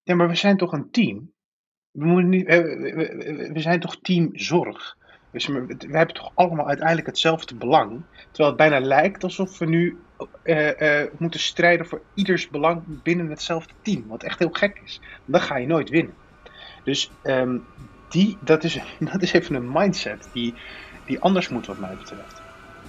Ja, maar we zijn toch een team? We moeten niet, we zijn toch teamzorg? Dus we hebben toch allemaal uiteindelijk hetzelfde belang? Terwijl het bijna lijkt alsof we nu moeten strijden voor ieders belang binnen hetzelfde team. Wat echt heel gek is. Dan ga je nooit winnen. Dus dat is even een mindset die anders moet wat mij betreft.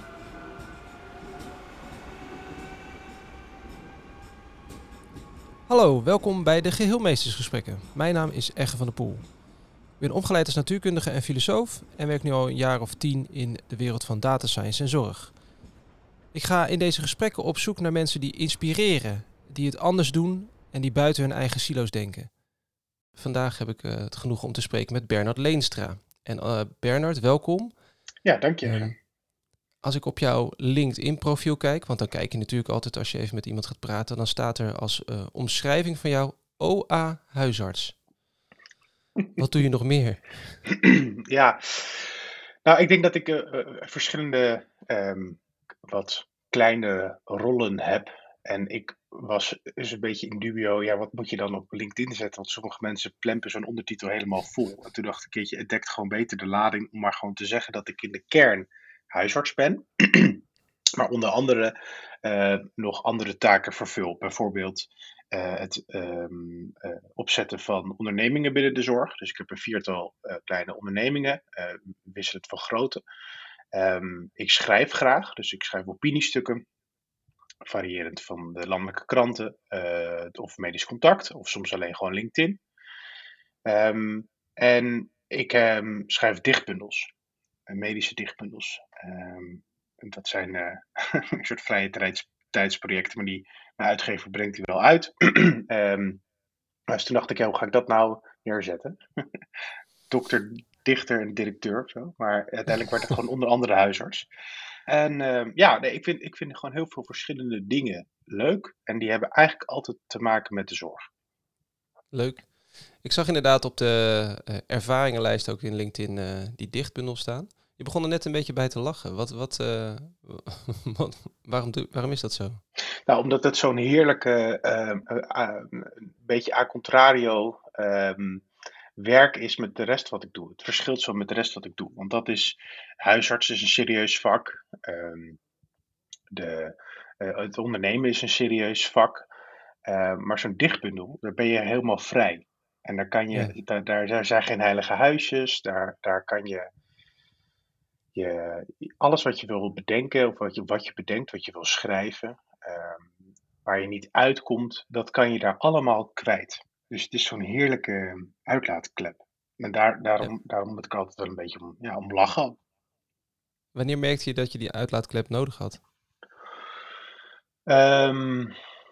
Hallo, welkom bij de Geheelmeestersgesprekken. Mijn naam is Egge van der Poel. Ik ben opgeleid als natuurkundige en filosoof en werk nu al een jaar of 10 in de wereld van data science en zorg. Ik ga in deze gesprekken op zoek naar mensen die inspireren, die het anders doen en die buiten hun eigen silo's denken. Vandaag heb ik het genoegen om te spreken met Bernard Leenstra. En Bernard, welkom. Ja, dank je. Als ik op jouw LinkedIn-profiel kijk, want dan kijk je natuurlijk altijd als je even met iemand gaat praten, dan staat er als omschrijving van jou OA huisarts. Wat doe je nog meer? Ja, nou, ik denk dat ik verschillende wat kleine rollen heb. En ik was dus een beetje in dubio, ja, wat moet je dan op LinkedIn zetten? Want sommige mensen plempen zo'n ondertitel helemaal vol. En toen dacht ik, keertje, het dekt gewoon beter de lading om maar gewoon te zeggen dat ik in de kern huisarts ben. Maar onder andere nog andere taken vervul. Bijvoorbeeld het opzetten van ondernemingen binnen de zorg. Dus ik heb een viertal kleine ondernemingen, wisselend van grootte. Ik schrijf graag, dus ik schrijf opiniestukken, variërend van de landelijke kranten of Medisch Contact, of soms alleen gewoon LinkedIn. En ik schrijf dichtbundels, medische dichtbundels. Dat zijn een soort vrije tijdsprojecten, maar mijn uitgever brengt die wel uit. Dus toen dacht ik, ja, hoe ga ik dat nou neerzetten? Dokter, dichter en directeur of zo. Maar uiteindelijk werd het gewoon onder andere huisarts. En nee, ik vind gewoon heel veel verschillende dingen leuk. En die hebben eigenlijk altijd te maken met de zorg. Leuk. Ik zag inderdaad op de ervaringenlijst ook in LinkedIn die dichtbundel staan. Je begon er net een beetje bij te lachen. Waarom is dat zo? Nou, omdat het zo'n heerlijke, beetje a contrario werk is met de rest wat ik doe. Het verschilt zo met de rest wat ik doe. Want huisarts is een serieus vak. Het ondernemen is een serieus vak. Maar zo'n dichtbundel, daar ben je helemaal vrij. En Ja. daar zijn geen heilige huisjes. Daar kan alles wat je wil bedenken, of wat je bedenkt, wat je wil schrijven, waar je niet uitkomt, dat kan je daar allemaal kwijt. Dus het is zo'n heerlijke uitlaatklep. En Ja. daarom moet ik altijd wel een beetje om lachen. Wanneer merkte je dat je die uitlaatklep nodig had? Ehm,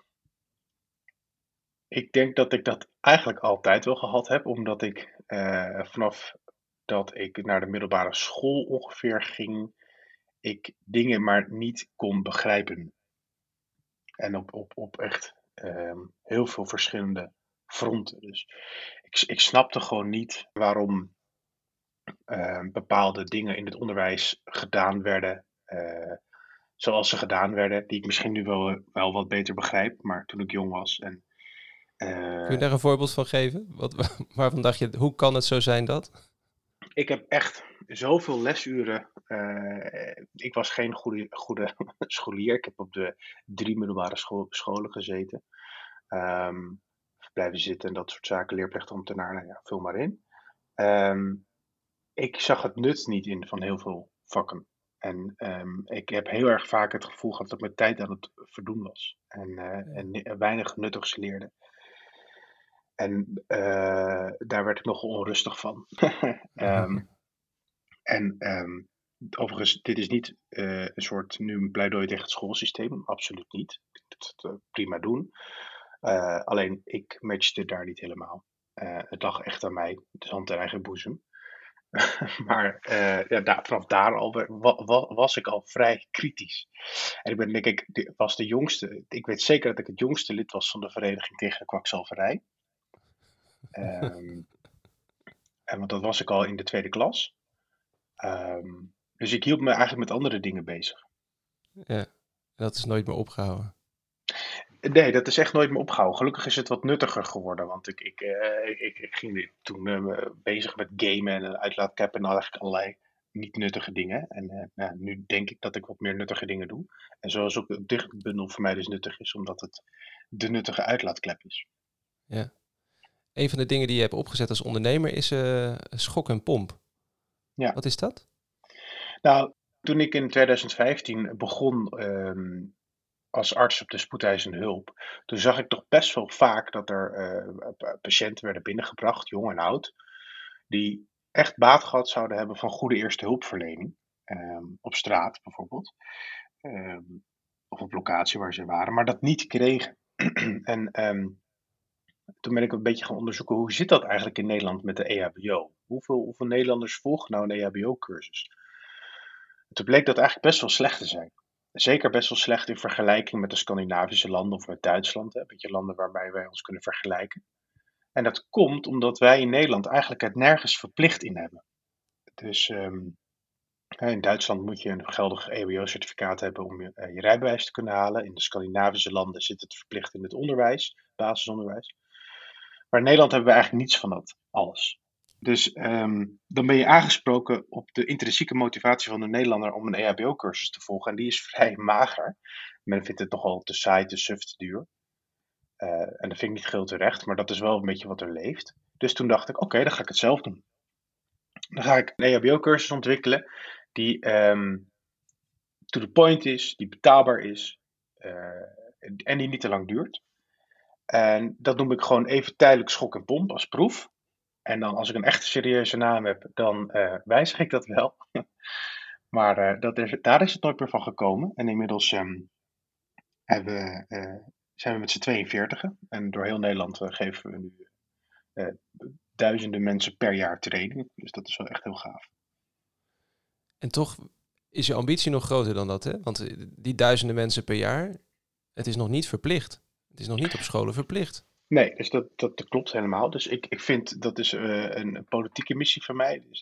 ik denk dat ik dat eigenlijk altijd wel gehad heb, omdat ik vanaf dat ik naar de middelbare school ongeveer ging, ik dingen maar niet kon begrijpen. En op echt heel veel verschillende fronten. Dus ik snapte gewoon niet waarom bepaalde dingen in het onderwijs gedaan werden zoals ze gedaan werden. Die ik misschien nu wel wat beter begrijp, maar toen ik jong was. En, Kun je eh, daar een voorbeeld van geven? Waarvan dacht je, hoe kan het zo zijn dat? ik heb echt zoveel lesuren. Ik was geen goede scholier. Ik heb op de 3 middelbare scholen gezeten. Blijven zitten en dat soort zaken, leerplichtambtenaar, nou ja, vul maar in. Ehm, ik zag het nut niet in van heel veel vakken. En ik heb heel erg vaak het gevoel gehad dat ik mijn tijd aan het verdoen was. En weinig nuttigs leerde. En daar werd ik nogal onrustig van. Ehm, en overigens, dit is niet een soort nu een pleidooi tegen het schoolsysteem. Absoluut niet. Ik denk dat ze het prima doen. Alleen ik matchte daar niet helemaal. Het lag echt aan mij. Het is hand in eigen boezem. Maar vanaf daar al was ik al vrij kritisch. En ik ben denk ik, was de jongste. Ik weet zeker dat ik het jongste lid was van de Vereniging tegen de Kwakzalverij. Want dat was ik al in de tweede klas. Dus ik hield me eigenlijk met andere dingen bezig. Ja, dat is nooit meer opgehouden. Nee, dat is echt nooit meer opgehouden. Gelukkig is het wat nuttiger geworden, want ik ging toen bezig met gamen en een uitlaatklep en eigenlijk allerlei niet nuttige dingen. En nou, nu denk ik dat ik wat meer nuttige dingen doe. En zoals ook de dichtbundel voor mij dus nuttig is, omdat het de nuttige uitlaatklep is. Ja. Een van de dingen die je hebt opgezet als ondernemer is schok en pomp. Ja, Wat is dat? nou, toen ik in 2015 begon als arts op de spoedeisende hulp, toen zag ik toch best wel vaak dat er patiënten werden binnengebracht, jong en oud, die echt baat gehad zouden hebben van goede eerste hulpverlening. Op straat bijvoorbeeld, ehm, of op locatie waar ze waren, maar dat niet kregen. En toen ben ik een beetje gaan onderzoeken, hoe zit dat eigenlijk in Nederland met de EHBO? Hoeveel Nederlanders volgen nou een EHBO-cursus? Toen bleek dat eigenlijk best wel slecht te zijn. Zeker best wel slecht in vergelijking met de Scandinavische landen of met Duitsland. Hè, een beetje landen waarbij wij ons kunnen vergelijken. En dat komt omdat wij in Nederland eigenlijk het nergens verplicht in hebben. Dus in Duitsland moet je een geldig EHBO-certificaat hebben om je rijbewijs te kunnen halen. In de Scandinavische landen zit het verplicht in het onderwijs, basisonderwijs. Maar in Nederland hebben we eigenlijk niets van dat alles. Dus dan ben je aangesproken op de intrinsieke motivatie van de Nederlander om een EHBO-cursus te volgen. En die is vrij mager. Men vindt het nogal te saai, te suf, te duur. En dat vind ik niet geheel terecht, maar dat is wel een beetje wat er leeft. Dus toen dacht ik, oké, dan ga ik het zelf doen. Dan ga ik een EHBO-cursus ontwikkelen die to the point is, die betaalbaar is en die niet te lang duurt. En dat noem ik gewoon even tijdelijk schok en pomp als proef. En dan als ik een echt serieuze naam heb, dan wijzig ik dat wel. Maar daar is het nooit meer van gekomen. En inmiddels zijn we met z'n 42. En door heel Nederland geven we nu duizenden mensen per jaar training. Dus dat is wel echt heel gaaf. En toch is je ambitie nog groter dan dat, hè? Want die duizenden mensen per jaar, het is nog niet verplicht. Het is nog niet op scholen verplicht. Nee, dus dat klopt helemaal. Dus ik vind dat is een politieke missie van mij. Dus in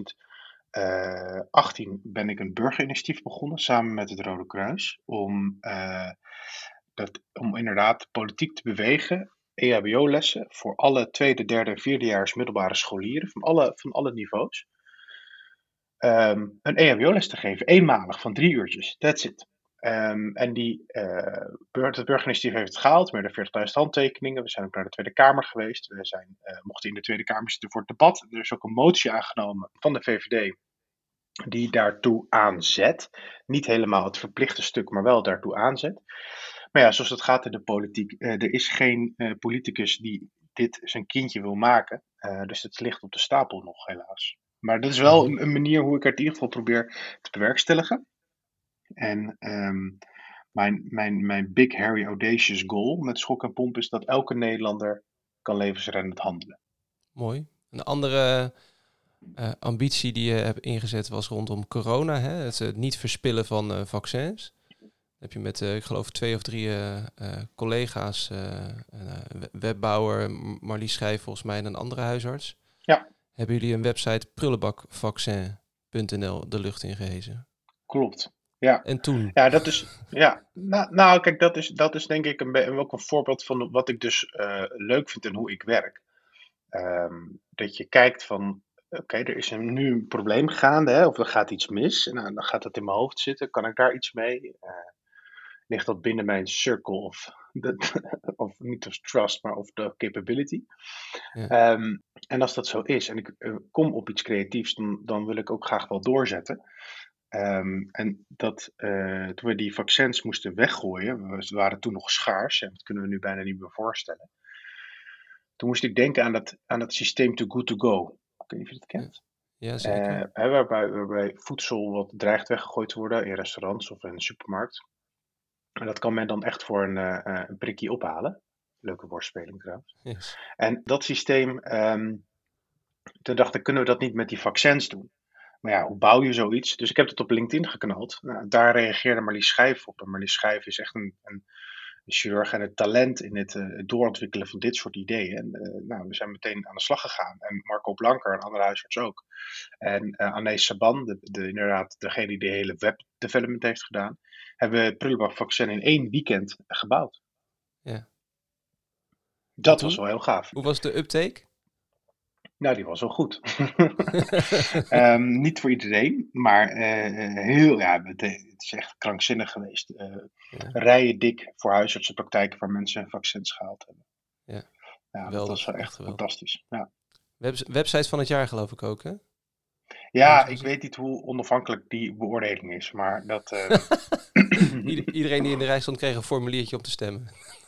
2018 ben ik een burgerinitiatief begonnen samen met het Rode Kruis. Om inderdaad politiek te bewegen. EHBO-lessen voor alle tweede, derde en vierdejaars middelbare scholieren van alle niveaus. Een EHBO-les te geven, eenmalig van 3 uurtjes. That's it. En het burgerinitiatief heeft het gehaald, meer dan 40.000 handtekeningen. We zijn ook naar de Tweede Kamer geweest. Mochten in de Tweede Kamer zitten voor het debat. Er is ook een motie aangenomen van de VVD die daartoe aanzet. Niet helemaal het verplichte stuk, maar wel daartoe aanzet. Maar ja, zoals het gaat in de politiek, er is geen politicus die dit zijn kindje wil maken. Dus het ligt op de stapel nog, helaas. Maar dat is wel Mhm. een manier hoe ik het in ieder geval probeer te bewerkstelligen. En mijn big, hairy, audacious goal met schok en pomp is dat elke Nederlander kan levensreddend handelen. Mooi. Een andere ambitie die je hebt ingezet was rondom corona. Hè? Het niet verspillen van vaccins. Heb je met, ik geloof, 2 of 3 collega's, webbouwer, Marlies Schijf volgens mij en een andere huisarts. Ja, Hebben jullie een website prullenbakvaccin.nl de lucht in gehezen? klopt. Ja, En toen? ja, dat is. Ja, nou kijk, dat is denk ik ook een voorbeeld van wat ik dus leuk vind en hoe ik werk. Dat je kijkt van, oké, er is nu een probleem gaande, hè, of er gaat iets mis. Nou, dan gaat het in mijn hoofd zitten. Kan ik daar iets mee? Ligt dat binnen mijn circle of niet of trust, maar of de capability? Ja, En als dat zo is en ik kom op iets creatiefs, dan wil ik ook graag wel doorzetten. Toen we die vaccins moesten weggooien, ze waren toen nog schaars, en dat kunnen we nu bijna niet meer voorstellen. Toen moest ik denken aan dat systeem Too Good To Go. Ik weet niet of je dat ja, kent. ja, zeker. Waarbij voedsel wat dreigt weggegooid te worden in restaurants of in een supermarkt. En dat kan men dan echt voor een prikkie ophalen. Leuke woordspeling trouwens. Yes. En dat systeem, toen dacht ik, kunnen we dat niet met die vaccins doen? Maar ja, hoe bouw je zoiets? Dus ik heb het op LinkedIn geknald. Nou, daar reageerde Marlies Schijf op. En Marlies Schijf is echt een chirurg en het talent in het doorontwikkelen van dit soort ideeën. En nou, we zijn meteen aan de slag gegaan. En Marco Blanker, een andere huisarts ook. En Anais Saban, inderdaad degene die de hele webdevelopment heeft gedaan, hebben we het prullenbakvaccin in 1 weekend gebouwd. Ja. En Dat was toen? wel heel gaaf. Hoe was de uptake? Nou, die was wel goed. Niet voor iedereen, maar het is echt krankzinnig geweest. Ja, Rijen dik voor huisartsenpraktijken waar mensen vaccins gehaald hebben. ja. Ja, dat was Geweldig. wel Echt echt geweldig. fantastisch. Ja. Website van het jaar geloof ik ook, hè? Heb jij Ja, zo ik gezien? weet niet hoe onafhankelijk die beoordeling is, maar dat. Iedereen die in de rij stond kreeg een formuliertje om te stemmen.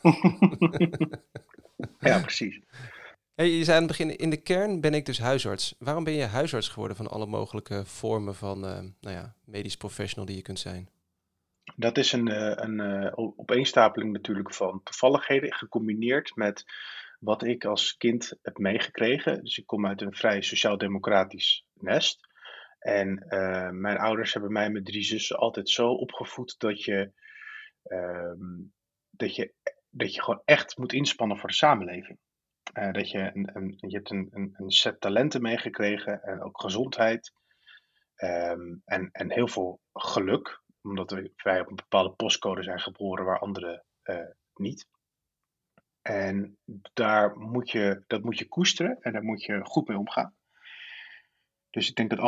Ja, precies. Hey, je zei aan het begin, in de kern ben ik dus huisarts. Waarom ben je huisarts geworden van alle mogelijke vormen van medisch professional die je kunt zijn? Dat is een opeenstapeling natuurlijk van toevalligheden, gecombineerd met wat ik als kind heb meegekregen. Dus ik kom uit een vrij sociaal-democratisch nest. En mijn ouders hebben mij met 3 zussen altijd zo opgevoed ehm, dat je, dat je gewoon echt moet inspannen voor de samenleving. Je hebt een set talenten meegekregen en ook gezondheid. En heel veel geluk, omdat wij op een bepaalde postcode zijn geboren waar anderen niet. En dat moet je koesteren en daar moet je goed mee omgaan. Dus ik denk dat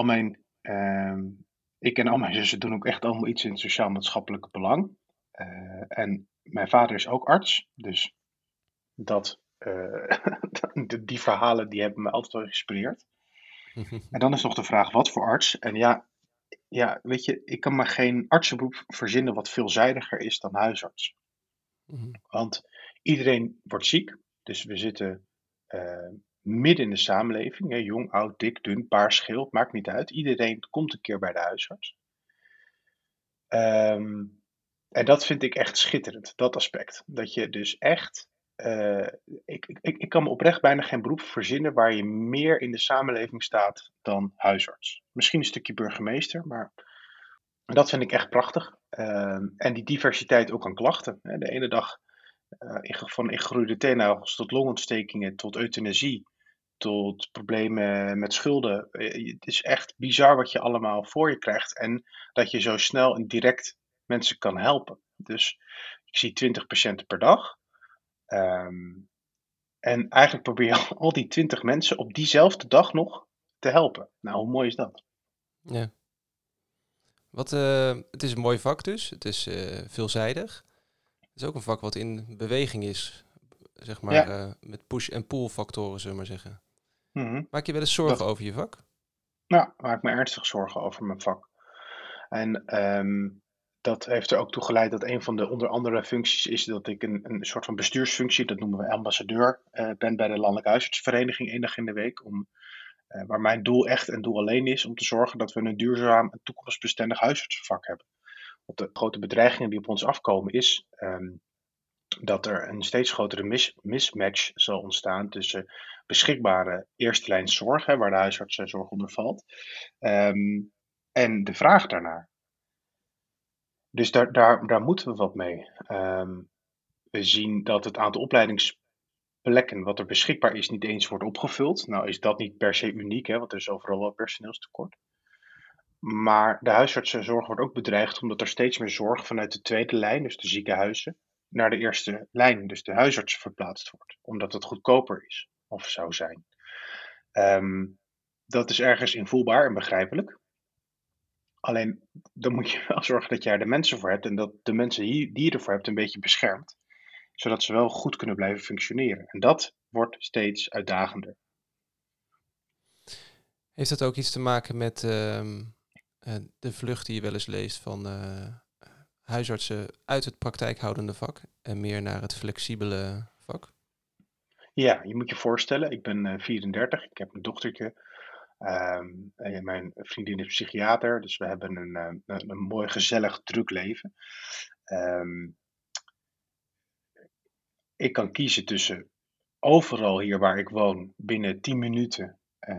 ik en al mijn zussen doen ook echt allemaal iets in het sociaal-maatschappelijke belang. En mijn vader is ook arts, dus dat, die verhalen die hebben me altijd wel geïnspireerd. En dan is nog de vraag, wat voor arts? En ja, weet je, ik kan maar geen artsenberoep verzinnen wat veelzijdiger is dan huisarts. Want iedereen wordt ziek, dus we zitten eh, midden in de samenleving. Hè, jong, oud, dik, dun, paars, geel, maakt niet uit. Iedereen komt een keer bij de huisarts. Ehm, en dat vind ik echt schitterend, dat aspect. Dat je dus echt. eh, ik kan me oprecht bijna geen beroep verzinnen waar je meer in de samenleving staat dan huisarts. Misschien een stukje burgemeester, maar dat vind ik echt prachtig. En die diversiteit ook aan klachten. Hè. De ene dag van ingegroeide teennagels tot longontstekingen, tot euthanasie, tot problemen met schulden. Het is echt bizar wat je allemaal voor je krijgt en dat je zo snel en direct mensen kan helpen. Dus ik zie 20 patiënten per dag. Ehm, en eigenlijk probeer je al die 20 mensen op diezelfde dag nog te helpen. Nou, hoe mooi is dat? Ja. Het is een mooi vak dus. Het is veelzijdig. Het is ook een vak wat in beweging is, zeg maar, Ja, met push- en pull-factoren, zullen we maar zeggen. mhm. Maak je wel eens zorgen Dat, over je vak? nou, maak me ernstig zorgen over mijn vak. En dat heeft er ook toe geleid dat een van de onder andere functies is dat ik een soort van bestuursfunctie, dat noemen we ambassadeur, ben bij de Landelijke Huisartsenvereniging 1 dag in de week. Waar mijn doel echt en doel alleen is om te zorgen dat we een duurzaam en toekomstbestendig huisartsenvak hebben. Want de grote bedreigingen die op ons afkomen is dat er een steeds grotere mismatch zal ontstaan tussen beschikbare eerste lijn zorg, hè, waar de huisartsenzorg onder valt, ehm, en de vraag daarnaar. Dus daar moeten we wat mee. We zien dat het aantal opleidingsplekken wat er beschikbaar is niet eens wordt opgevuld. Nou is dat niet per se uniek, hè, want er is overal wel personeelstekort. Maar de huisartsenzorg wordt ook bedreigd omdat er steeds meer zorg vanuit de tweede lijn, dus de ziekenhuizen, naar de eerste lijn, dus de huisartsen, verplaatst wordt. Omdat het goedkoper is of zou zijn. Ehm, dat is ergens invoelbaar en begrijpelijk. Alleen dan moet je wel zorgen dat je er de mensen voor hebt en dat de mensen die je ervoor hebt een beetje beschermt, zodat ze wel goed kunnen blijven functioneren. En dat wordt steeds uitdagender. Heeft dat ook iets te maken met de vlucht die je wel eens leest van huisartsen uit het praktijkhoudende vak en meer naar het flexibele vak? Ja, je moet je voorstellen, ik ben 34, ik heb een dochtertje. En mijn vriendin is psychiater, dus we hebben een mooi, gezellig, druk leven. Ehm, ik kan kiezen tussen overal hier waar ik woon, binnen 10 minuten,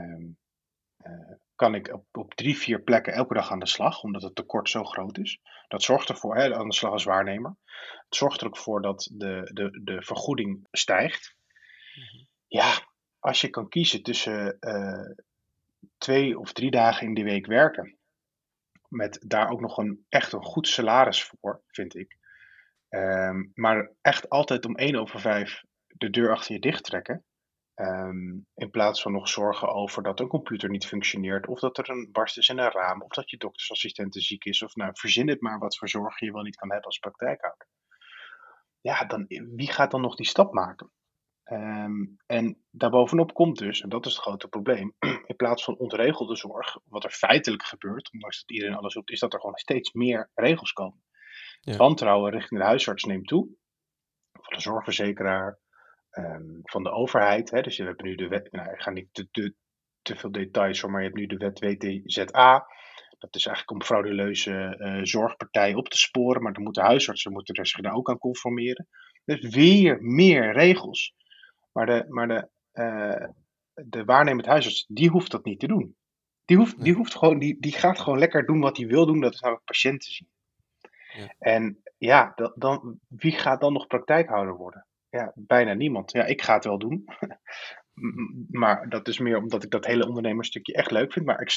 kan ik op 3, 4 plekken elke dag aan de slag, omdat het tekort zo groot is. Dat zorgt ervoor, hè, aan de slag als waarnemer. Het zorgt er ook voor dat de vergoeding stijgt. Ja, als je kan kiezen tussen 2 of 3 dagen in de week werken, met daar ook nog echt een goed salaris voor, vind ik. Maar echt altijd om 1/5 de deur achter je dicht trekken. In plaats van nog zorgen over dat een computer niet functioneert, of dat er een barst is in een raam, of dat je doktersassistente ziek is, of nou, verzin het maar wat voor zorg je wel niet kan hebben als praktijkhouder. Ja, wie gaat dan nog die stap maken? En daarbovenop komt dus, en dat is het grote probleem, in plaats van ontregelde zorg, wat er feitelijk gebeurt, ondanks dat iedereen alles doet, is dat er gewoon steeds meer regels komen. Het Ja. wantrouwen richting de huisarts neemt toe, van de zorgverzekeraar, van de overheid. Hè. Dus we hebben nu de wet, nou, ik ga niet te veel details voor, maar je hebt nu de wet WTZA. Dat is eigenlijk om frauduleuze zorgpartijen op te sporen, maar dan moeten huisartsen zich daar ook aan conformeren. Dus weer meer regels. Maar de waarnemend huisarts, die hoeft dat niet te doen. Die gaat gewoon lekker doen wat hij wil doen, dat is namelijk patiënten zien. Ja. En ja, wie gaat dan nog praktijkhouder worden? Ja, bijna niemand. Ja, ik ga het wel doen. Maar dat is meer omdat ik dat hele ondernemersstukje echt leuk vind. Maar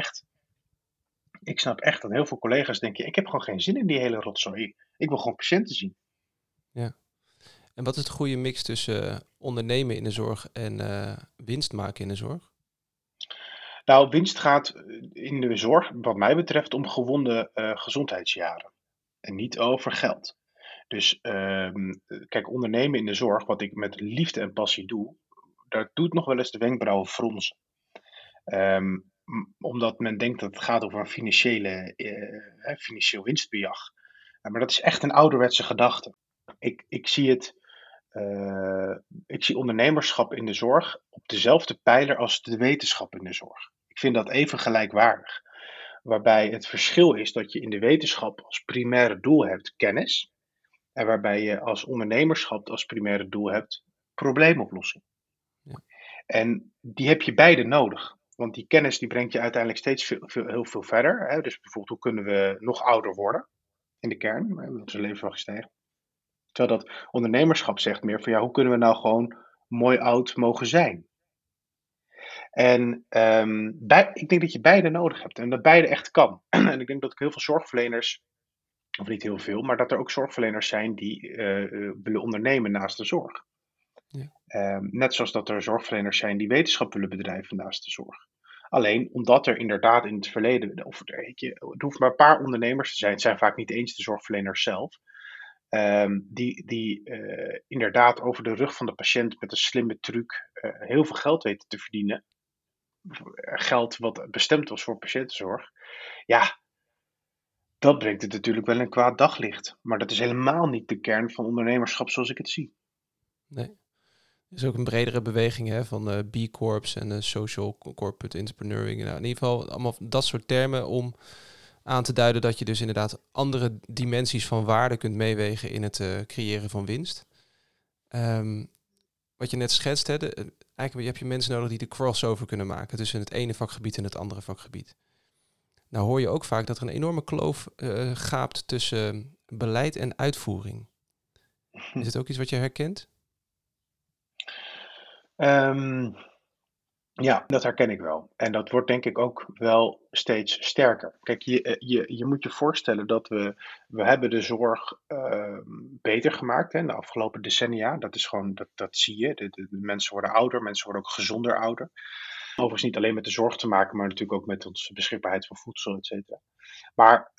ik snap echt dat heel veel collega's denken, ik heb gewoon geen zin in die hele rotzooi. Ik wil gewoon patiënten zien. Ja. En wat is de goede mix tussen ondernemen in de zorg en winst maken in de zorg? Nou, winst gaat in de zorg, wat mij betreft, om gewonnen gezondheidsjaren. En niet over geld. Dus kijk, ondernemen in de zorg, wat ik met liefde en passie doe, daar doet nog wel eens de wenkbrauwen fronsen. Omdat men denkt dat het gaat over een financieel winstbejag. Maar dat is echt een ouderwetse gedachte. Ik zie het. Ik zie ondernemerschap in de zorg op dezelfde pijler als de wetenschap in de zorg. Ik vind dat even gelijkwaardig. Waarbij het verschil is dat je in de wetenschap als primaire doel hebt kennis. En waarbij je als ondernemerschap als primaire doel hebt probleemoplossing. Ja. En die heb je beide nodig. Want die kennis die brengt je uiteindelijk steeds heel veel verder. Hè? Dus bijvoorbeeld, hoe kunnen we nog ouder worden in de kern? Dat is een levensverwachting gestegen. Terwijl dat ondernemerschap zegt meer van ja, hoe kunnen we nou gewoon mooi oud mogen zijn? En ik denk dat je beide nodig hebt en dat beide echt kan. En ik denk dat ik heel veel zorgverleners, of niet heel veel, maar dat er ook zorgverleners zijn die willen ondernemen naast de zorg. Ja. Net zoals dat er zorgverleners zijn die wetenschap willen bedrijven naast de zorg. Alleen omdat er inderdaad in het verleden, het hoeft maar een paar ondernemers te zijn, het zijn vaak niet eens de zorgverleners zelf, die inderdaad over de rug van de patiënt met een slimme truc heel veel geld weten te verdienen. Geld wat bestemd was voor patiëntenzorg. Ja, dat brengt het natuurlijk wel in een kwaad daglicht. Maar dat is helemaal niet de kern van ondernemerschap zoals ik het zie. Nee. Er is ook een bredere beweging hè, van B Corps en Social Corporate Entrepreneuring. Nou, in ieder geval allemaal dat soort termen om aan te duiden dat je dus inderdaad andere dimensies van waarde kunt meewegen in het creëren van winst. Wat je net schetst, hè, eigenlijk heb je mensen nodig die de crossover kunnen maken tussen het ene vakgebied en het andere vakgebied. Nou hoor je ook vaak dat er een enorme kloof gaapt tussen beleid en uitvoering. Is het ook iets wat je herkent? Ja, dat herken ik wel. En dat wordt denk ik ook wel steeds sterker. Kijk, je moet je voorstellen dat we hebben de zorg beter gemaakt hè, in de afgelopen decennia. Dat is gewoon, dat zie je. De mensen worden ouder, mensen worden ook gezonder ouder. Overigens niet alleen met de zorg te maken, maar natuurlijk ook met onze beschikbaarheid van voedsel, et cetera. Maar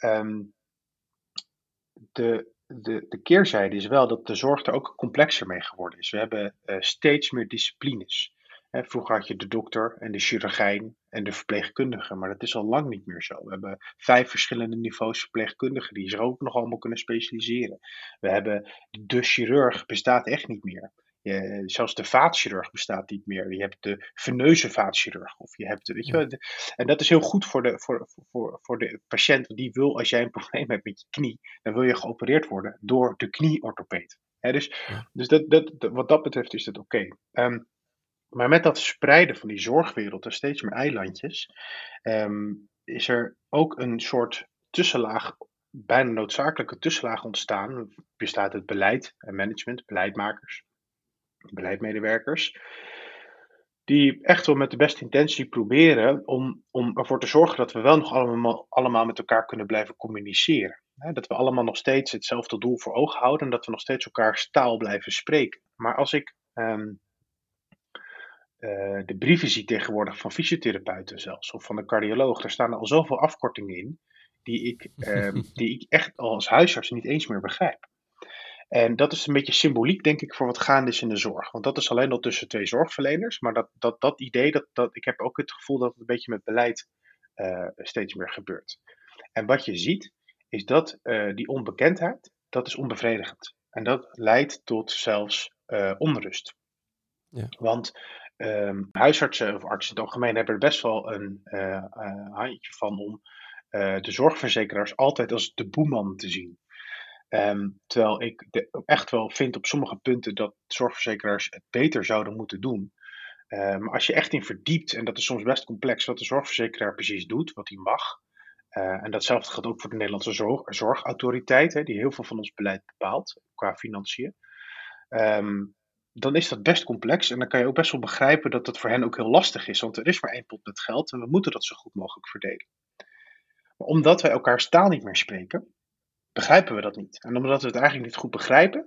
de keerzijde is wel dat de zorg er ook complexer mee geworden is. We hebben steeds meer disciplines. Vroeger had je de dokter en de chirurgijn en de verpleegkundige, maar dat is al lang niet meer zo. We hebben 5 verschillende niveaus verpleegkundigen die zich ook nog allemaal kunnen specialiseren. We hebben de chirurg bestaat echt niet meer. Zelfs de vaatchirurg bestaat niet meer. Je hebt de veneuze vaatchirurg. Of je hebt, weet je wel, en dat is heel goed voor de patiënt. Want die wil, als jij een probleem hebt met je knie, dan wil je geopereerd worden door de knieorthopeed. Dus wat dat betreft is dat oké. Maar met dat spreiden van die zorgwereld en steeds meer eilandjes, is er ook een soort tussenlaag, bijna noodzakelijke tussenlaag ontstaan. Bestaat het beleid en management, beleidmakers, beleidmedewerkers, die echt wel met de beste intentie proberen om ervoor te zorgen dat we wel nog allemaal met elkaar kunnen blijven communiceren. Dat we allemaal nog steeds hetzelfde doel voor ogen houden en dat we nog steeds elkaars taal blijven spreken. Maar als ik de brieven zie tegenwoordig van fysiotherapeuten zelfs, of van de cardioloog, daar staan al zoveel afkortingen in, die ik echt als huisarts niet eens meer begrijp. En dat is een beetje symboliek, denk ik, voor wat gaande is in de zorg. Want dat is alleen al tussen twee zorgverleners. Maar dat idee, ik heb ook het gevoel dat het een beetje met beleid steeds meer gebeurt. En wat je ziet, is dat die onbekendheid, dat is onbevredigend. En dat leidt tot zelfs onrust. Ja. Want huisartsen of artsen in het algemeen hebben er best wel een handje van om de zorgverzekeraars altijd als de boeman te zien. Terwijl ik echt wel vind op sommige punten dat zorgverzekeraars het beter zouden moeten doen. Maar als je echt in verdiept, en dat is soms best complex, wat de zorgverzekeraar precies doet, wat hij mag. En datzelfde geldt ook voor de Nederlandse zorgautoriteit, die heel veel van ons beleid bepaalt qua financiën. Dan is dat best complex en dan kan je ook best wel begrijpen dat dat voor hen ook heel lastig is. Want er is maar één pot met geld en we moeten dat zo goed mogelijk verdelen. Maar omdat wij elkaars taal niet meer spreken, begrijpen we dat niet. En omdat we het eigenlijk niet goed begrijpen,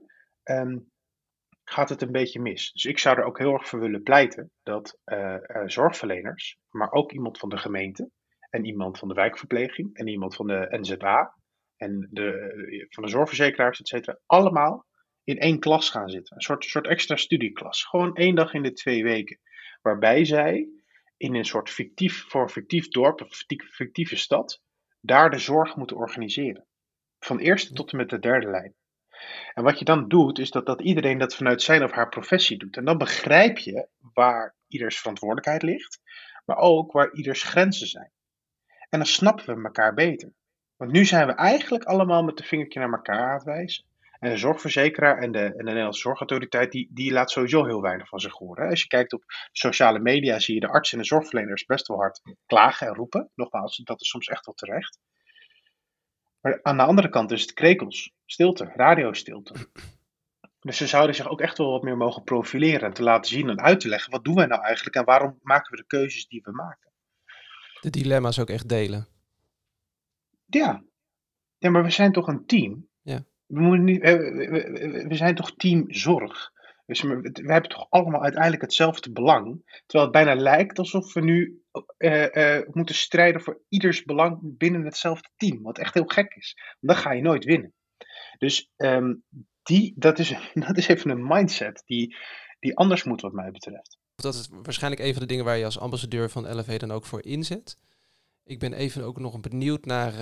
gaat het een beetje mis. Dus ik zou er ook heel erg voor willen pleiten dat zorgverleners, maar ook iemand van de gemeente en iemand van de wijkverpleging en iemand van de NZA en van de zorgverzekeraars, et cetera, allemaal in één klas gaan zitten. Een soort extra studieklas. Gewoon 1 dag in de 2 weken. Waarbij zij in een soort fictief dorp of fictieve stad daar de zorg moeten organiseren. Van eerste tot en met de derde lijn. En wat je dan doet, is dat iedereen dat vanuit zijn of haar professie doet. En dan begrijp je waar ieders verantwoordelijkheid ligt, maar ook waar ieders grenzen zijn. En dan snappen we elkaar beter. Want nu zijn we eigenlijk allemaal met de vingertje naar elkaar aan het wijzen. En de zorgverzekeraar en de Nederlandse Zorgautoriteit, die laat sowieso heel weinig van zich horen. Als je kijkt op sociale media, zie je de artsen en de zorgverleners best wel hard klagen en roepen. Nogmaals, dat is soms echt wel terecht. Maar aan de andere kant is het krekels, stilte, radiostilte. Dus ze zouden zich ook echt wel wat meer mogen profileren en te laten zien en uit te leggen. Wat doen wij nou eigenlijk en waarom maken we de keuzes die we maken? De dilemma's ook echt delen. Ja, maar we zijn toch een team? Ja. We zijn toch team zorg? Dus we hebben toch allemaal uiteindelijk hetzelfde belang. Terwijl het bijna lijkt alsof we nu moeten strijden voor ieders belang binnen hetzelfde team. Wat echt heel gek is. Want dan ga je nooit winnen. Dus dat is even een mindset die anders moet wat mij betreft. Dat is waarschijnlijk een van de dingen waar je als ambassadeur van LFV dan ook voor inzet. Ik ben even ook nog benieuwd naar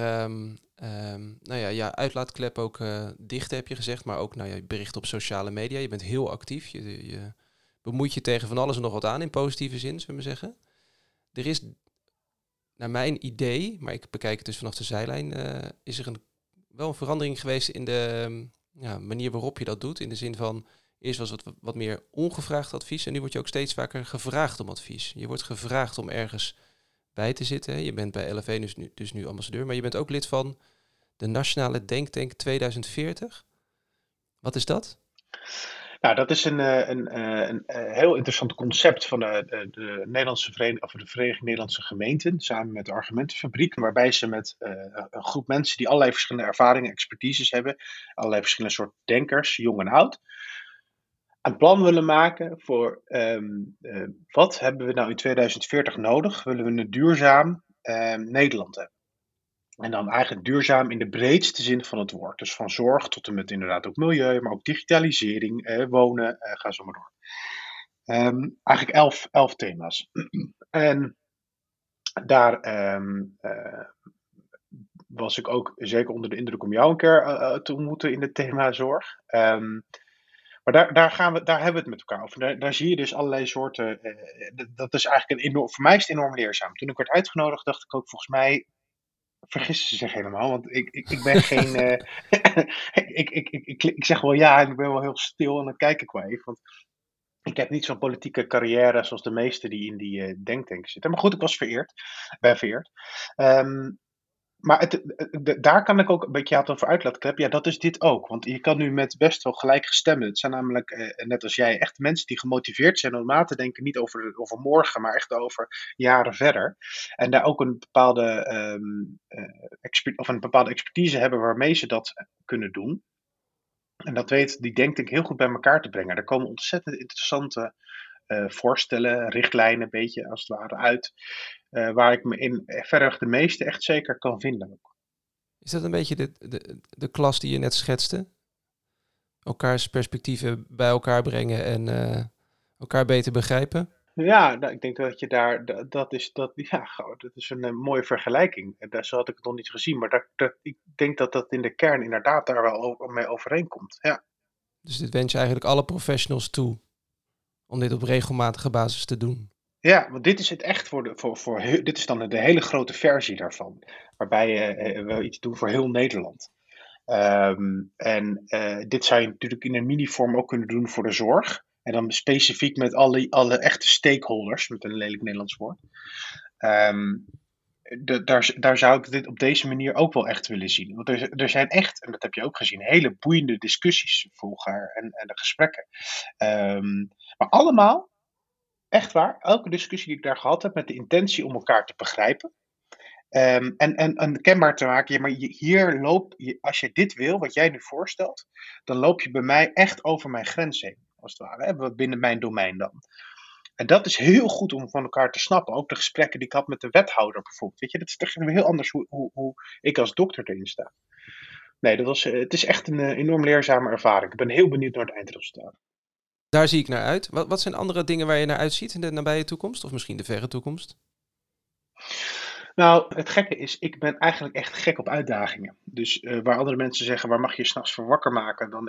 uitlaatklep ook dicht heb je gezegd, maar ook je bericht op sociale media. Je bent heel actief. Je bemoeit je tegen van alles en nog wat aan in positieve zin, zullen we zeggen. Er is, naar mijn idee, maar ik bekijk het dus vanaf de zijlijn, is er wel een verandering geweest in de manier waarop je dat doet. In de zin van, eerst was het wat meer ongevraagd advies en nu word je ook steeds vaker gevraagd om advies. Je wordt gevraagd om ergens bij te zitten. Je bent bij LFV dus nu ambassadeur, maar je bent ook lid van de Nationale Denktank 2040. Wat is dat? Nou, dat is een heel interessant concept van de Nederlandse Vereniging, of de Vereniging Nederlandse Gemeenten, samen met de Argumentenfabriek, waarbij ze met een groep mensen die allerlei verschillende ervaringen en expertises hebben, allerlei verschillende soorten denkers, jong en oud, een plan willen maken voor wat hebben we nou in 2040 nodig? Willen we een duurzaam Nederland hebben? En dan eigenlijk duurzaam in de breedste zin van het woord. Dus van zorg tot en met inderdaad ook milieu, maar ook digitalisering, wonen, ga zo maar door. Eigenlijk 11 thema's. En daar was ik ook zeker onder de indruk om jou een keer te ontmoeten in het thema zorg. Maar daar hebben we het met elkaar over. Daar zie je dus allerlei soorten. Dat is eigenlijk voor mij is het enorm leerzaam. Toen ik werd uitgenodigd, dacht ik ook, volgens mij vergissen ze zich helemaal. Want ik ben geen. Ik zeg wel ja en ik ben wel heel stil en dan kijk ik wel even. Want ik heb niet zo'n politieke carrière zoals de meesten die in die denktank zitten. Maar goed, ik ben vereerd. Maar daar kan ik ook een beetje over uitlaatklep. Ja, dat is dit ook. Want je kan nu met best wel gelijkgestemden. Het zijn namelijk, net als jij, echt mensen die gemotiveerd zijn om na te denken. Niet over morgen, maar echt over jaren verder. En daar ook een bepaalde, of een bepaalde expertise hebben waarmee ze dat kunnen doen. En dat die denk ik heel goed bij elkaar te brengen. Er komen ontzettend interessante voorstellen, richtlijnen, een beetje als het ware uit. Waar ik me in verreweg de meeste echt zeker kan vinden. Is dat een beetje de klas die je net schetste? Elkaars perspectieven bij elkaar brengen en elkaar beter begrijpen? Ja, nou, ik denk dat je daar, dat is een mooie vergelijking. En daar zo had ik het nog niet gezien, maar ik denk dat dat in de kern inderdaad daar wel mee overeenkomt. Ja. Dus dit wens je eigenlijk alle professionals toe om dit op regelmatige basis te doen. Ja, want dit is het echt dit is dan de hele grote versie daarvan, waarbij we iets doen voor heel Nederland. Dit zou je natuurlijk in een mini-vorm ook kunnen doen voor de zorg. En dan specifiek met alle echte stakeholders, met een lelijk Nederlands woord. Ehm, daar zou ik dit op deze manier ook wel echt willen zien. Want er zijn echt, en dat heb je ook gezien, hele boeiende discussies vroeger en de gesprekken. Maar allemaal, echt waar, elke discussie die ik daar gehad heb met de intentie om elkaar te begrijpen. En kenbaar te maken, ja, maar als je dit wil, wat jij nu voorstelt, dan loop je bij mij echt over mijn grens heen, als het ware, hè, binnen mijn domein dan. En dat is heel goed om van elkaar te snappen. Ook de gesprekken die ik had met de wethouder bijvoorbeeld. Weet je, dat is toch heel anders hoe ik als dokter erin sta. Nee, het is echt een enorm leerzame ervaring. Ik ben heel benieuwd naar het eindresultaat. Daar zie ik naar uit. Wat zijn andere dingen waar je naar uitziet in de nabije toekomst? Of misschien de verre toekomst? Nou, het gekke is, ik ben eigenlijk echt gek op uitdagingen. Dus waar andere mensen zeggen, waar mag je 's nachts voor wakker maken? Dan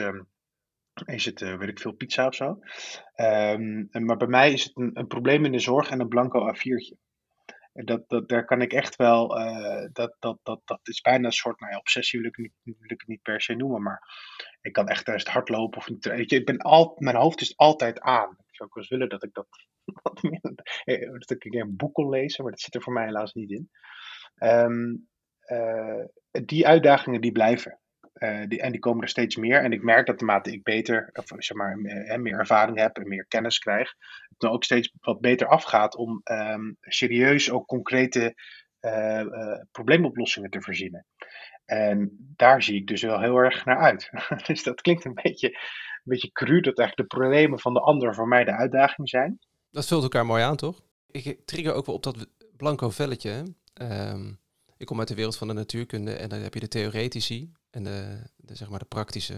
is het weet ik veel, pizza of zo. Maar bij mij is het een probleem in de zorg en een blanco A4'tje. En daar kan ik echt wel, dat is bijna een soort, nou ja, obsessie wil ik het niet per se noemen, maar ik kan echt tijdens het hardlopen of niet. Weet je, mijn hoofd is altijd aan. Ik zou ook wel eens willen dat ik dat, wat meer, dat ik een boek kon lezen, maar dat zit er voor mij helaas niet in. Ehm, eh, die uitdagingen die blijven. Die komen er steeds meer. En ik merk dat naarmate ik beter, of zeg maar, meer ervaring heb en meer kennis krijg, het dan ook steeds wat beter afgaat om serieus ook concrete probleemoplossingen te verzinnen. En daar zie ik dus wel heel erg naar uit. Dus dat klinkt een beetje cru, dat eigenlijk de problemen van de ander voor mij de uitdaging zijn. Dat vult elkaar mooi aan, toch? Ik trigger ook wel op dat blanco velletje. Hè? Ik kom uit de wereld van de natuurkunde en dan heb je de theoretici en zeg maar de praktische.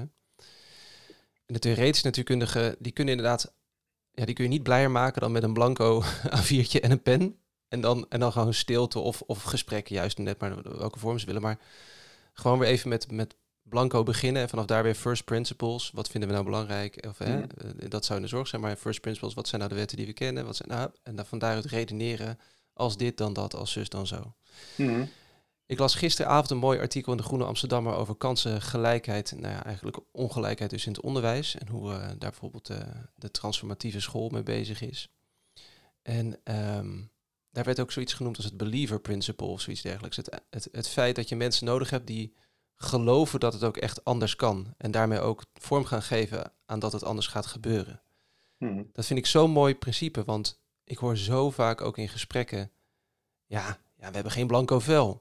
En de theoretische natuurkundigen, die kunnen inderdaad, ja, die kun je niet blijer maken dan met een blanco A4'tje en een pen. En dan gewoon stilte of gesprekken, juist net maar welke vorm ze willen. Maar gewoon weer even met blanco beginnen en vanaf daar weer first principles. Wat vinden we nou belangrijk? Of, dat zou in de zorg zijn, maar first principles, wat zijn nou de wetten die we kennen? En dan van daaruit redeneren, als dit dan dat, als zus dan zo. Mm-hmm. Ik las gisteravond een mooi artikel in de Groene Amsterdammer over kansengelijkheid, nou ja, eigenlijk ongelijkheid dus in het onderwijs en hoe daar bijvoorbeeld de transformatieve school mee bezig is. En daar werd ook zoiets genoemd als het believer principle of zoiets dergelijks. Het feit dat je mensen nodig hebt die geloven dat het ook echt anders kan. En daarmee ook vorm gaan geven aan dat het anders gaat gebeuren. Mm-hmm. Dat vind ik zo'n mooi principe, want ik hoor zo vaak ook in gesprekken, ja we hebben geen blanco vel.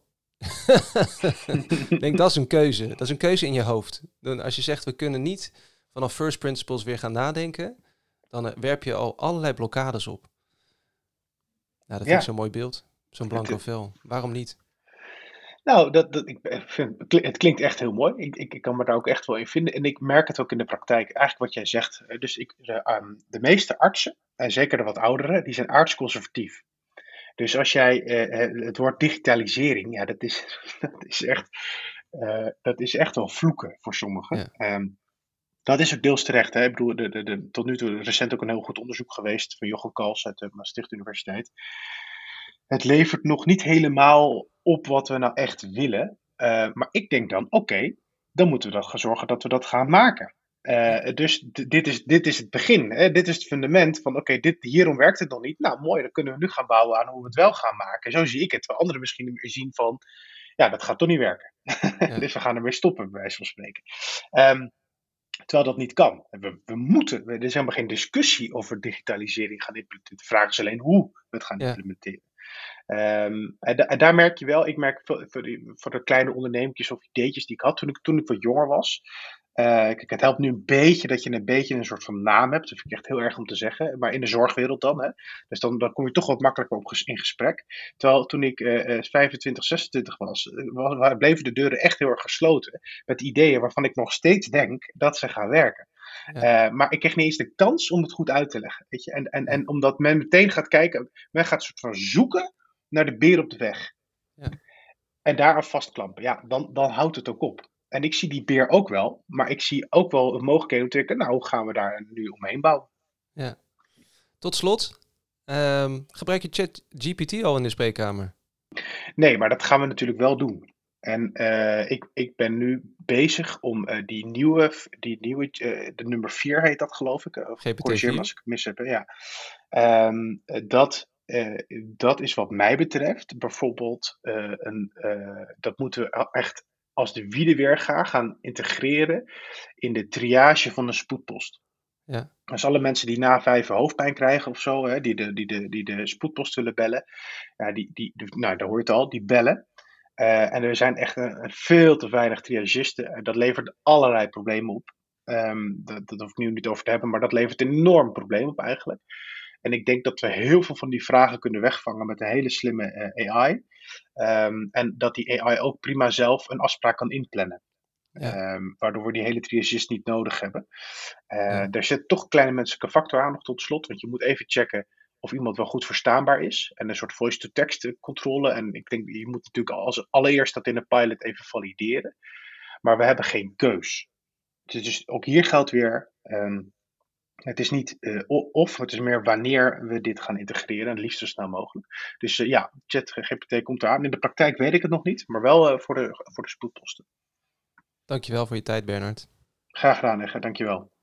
Ik denk, dat is een keuze. Dat is een keuze in je hoofd. Dan als je zegt, we kunnen niet vanaf first principles weer gaan nadenken, dan werp je al allerlei blokkades op. Nou, dat vind ik zo'n mooi beeld. Zo'n blanco vel. Waarom niet? Nou, het klinkt echt heel mooi. Ik kan me daar ook echt wel in vinden. En ik merk het ook in de praktijk. Eigenlijk wat jij zegt. Dus de meeste artsen, en zeker de wat ouderen, die zijn aardsconservatief. Dus als jij het woord digitalisering, ja, dat is echt wel vloeken voor sommigen. Ja. Dat is ook deels terecht. Hè? Ik bedoel, tot nu toe recent ook een heel goed onderzoek geweest van Jochem Kals uit de Maastricht Universiteit. Het levert nog niet helemaal op wat we nou echt willen. Maar ik denk dan, oké, dan moeten we dat gaan zorgen dat we dat gaan maken. Dus dit is het begin. Hè? Dit is het fundament van, oké, hierom werkt het nog niet. Nou, mooi, dan kunnen we nu gaan bouwen aan hoe we het wel gaan maken. Zo zie ik het. Waar anderen misschien meer zien van, Ja, dat gaat toch niet werken. Ja, Dus we gaan ermee stoppen, bij wijze van spreken. Ehm, Terwijl dat niet kan. We moeten, er is helemaal geen discussie over digitalisering gaan implementeren. De vraag is alleen hoe we het gaan ja, implementeren. En daar merk je wel, ik merk voor de kleine ondernemertjes of ideetjes die ik had toen ik wat jonger was. Kijk, het helpt nu een beetje dat je een beetje een soort van naam hebt. Dat vind ik echt heel erg om te zeggen. Maar in de zorgwereld dan. Hè? Dus dan kom je toch wat makkelijker in gesprek. Terwijl toen ik 25, 26 was, bleven de deuren echt heel erg gesloten. Met ideeën waarvan ik nog steeds denk dat ze gaan werken. ja, Maar ik kreeg niet eens de kans om het goed uit te leggen. Weet je? ja, En omdat men meteen gaat kijken, men gaat soort van zoeken naar de beer op de weg. ja, En daaraan vastklampen. Ja, dan houdt het ook op. En ik zie die beer ook wel, maar ik zie ook wel een mogelijkheid om te denken, nou, hoe gaan we daar nu omheen bouwen? ja. Tot slot, gebruik je ChatGPT al in de spreekkamer? Nee, maar dat gaan we natuurlijk wel doen. En ik ben nu bezig om de nummer 4 heet dat geloof ik. Corrigeer me GPT-4? als ik het mis heb. Hè, ja. Ehm, dat is wat mij betreft bijvoorbeeld dat moeten we echt als de wiede weer gaan integreren in de triage van een spoedpost. Ja, Dus alle mensen die na 5 hoofdpijn krijgen of zo, hè, die de spoedpost willen bellen, ja, nou, daar hoor je het al, die bellen. En er zijn echt veel te weinig triagisten. En dat levert allerlei problemen op. Dat hoef ik nu niet over te hebben, maar dat levert een enorm probleem op eigenlijk. En ik denk dat we heel veel van die vragen kunnen wegvangen met een hele slimme AI. En dat die AI ook prima zelf een afspraak kan inplannen. ja, Waardoor we die hele triagist niet nodig hebben. ja, Daar zit toch een kleine menselijke factor aan nog tot slot. Want je moet even checken of iemand wel goed verstaanbaar is. En een soort voice-to-text controle. En ik denk, je moet natuurlijk als allereerst dat in een pilot even valideren. Maar we hebben geen keus. Dus ook hier geldt weer, het is niet of, het is meer wanneer we dit gaan integreren. En liefst zo snel mogelijk. Dus ja, ChatGPT komt eraan. In de praktijk weet ik het nog niet, maar wel voor de spoedposten. dankjewel voor je tijd, Bernard. Graag gedaan, Egge. Dankjewel.